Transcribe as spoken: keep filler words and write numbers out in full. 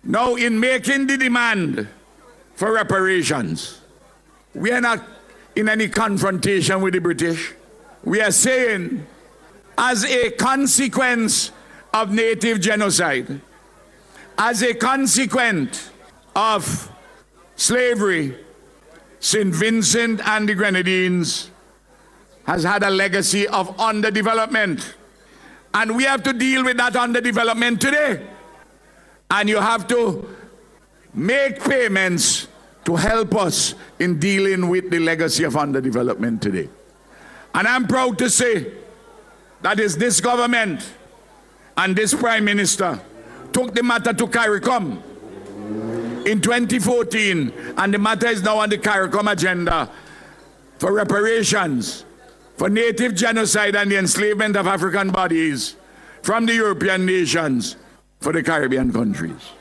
Now, in making the demand for reparations, we are not in any confrontation with the British. We are saying, as a consequence of native genocide, as a consequence of slavery, Saint Vincent and the Grenadines has had a legacy of underdevelopment. And we have to deal with that underdevelopment today. And you have to make payments to help us in dealing with the legacy of underdevelopment today. And I'm proud to say that is this government and this Prime Minister took the matter to CARICOM in twenty fourteen, and the matter is now on the CARICOM agenda for reparations for native genocide and the enslavement of African bodies from the European nations for the Caribbean countries.